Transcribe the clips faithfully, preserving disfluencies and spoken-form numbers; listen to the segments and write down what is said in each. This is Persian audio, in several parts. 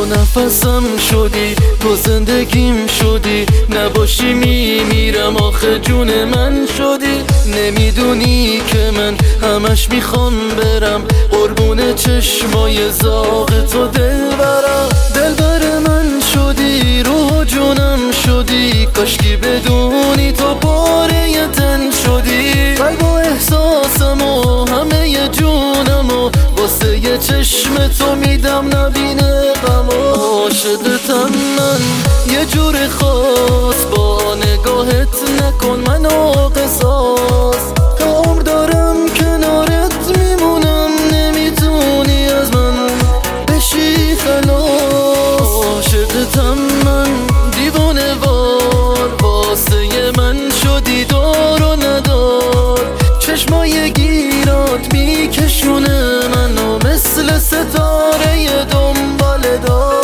نفسم شدی، تو زندگیم شدی، نباشی میمیرم آخه جون من شدی. نمیدونی که من همش میخوام برم قربون چشمای زاغ تو دلبرم. دلبر من شدی، روح و جونم شدی، کاشکی بدونی تو پاره تن شدی. قلب و احساسم و همه جونم و واسه یه چشم تو میدم نبینه غم. عاشقتم من یه جور خاص، با نگاهت نکن منو قصاص. تا عمر دارم کنارت میمونم، نمیتونی از من بشی خلاص. عاشقتم من دیوانه وار، واسه من شدی دار و ندار. چشمای گیرات میکشونه منو مثل ستاره دنبال دار.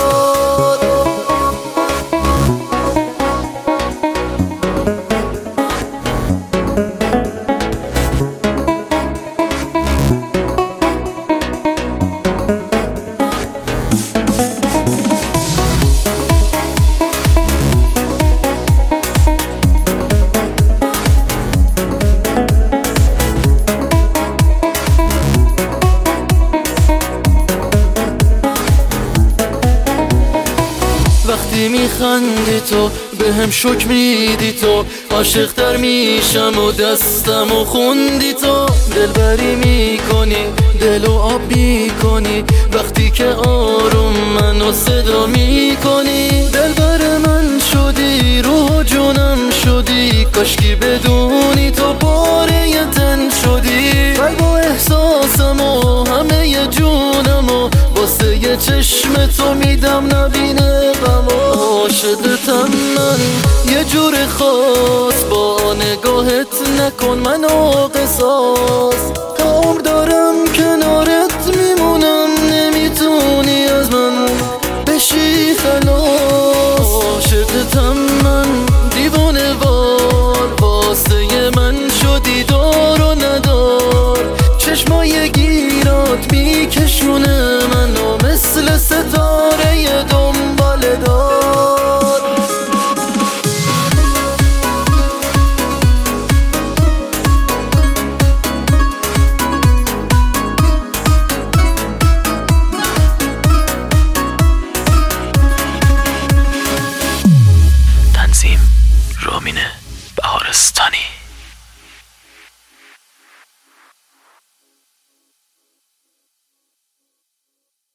وقتی میخندی تو به هم شک میدی تو، عاشق تر میشم و دستم و خوندی تو. دلبری میکنی دل و آب میکنی، وقتی که آروم منو صدا میکنی. دلبر من شدی، روح و جونم شدی، کاشکی بدونی تو پاره تن شدی. قلب و احساسم و همه جونم و واسه یه چشم تو میدم نبینه غم. عاشقتم من یه جور خاص، با نگاهت نکن منو قصاص. تا عمر دارم کنارت میمونم، نمیتونی از من بشی خلاص. عاشقتم من دیوانه وار، واسه من شدی دار و ندار. چشمای گیرات میکشونه منو مثل ستاره دنبال دار. تنظیم رامین بهارستانی.